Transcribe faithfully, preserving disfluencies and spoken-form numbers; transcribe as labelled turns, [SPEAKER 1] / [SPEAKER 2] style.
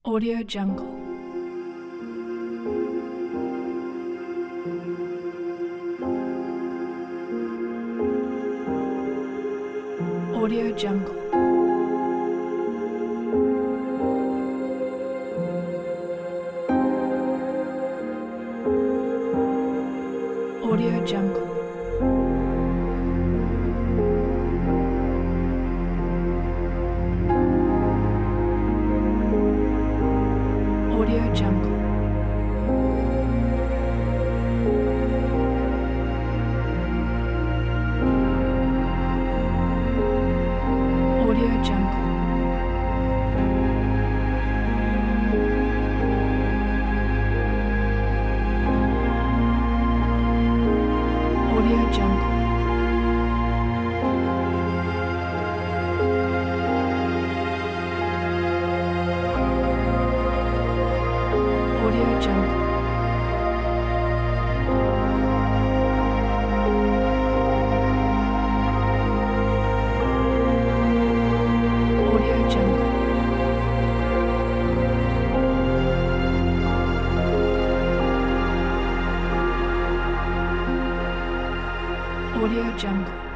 [SPEAKER 1] Audio Jungle. Audio Jungle. Audio Jungle. Audio Jungle. Audio Jungle. Audio Jungle. Audio Jungle. Audio Jungle. Audio Jungle.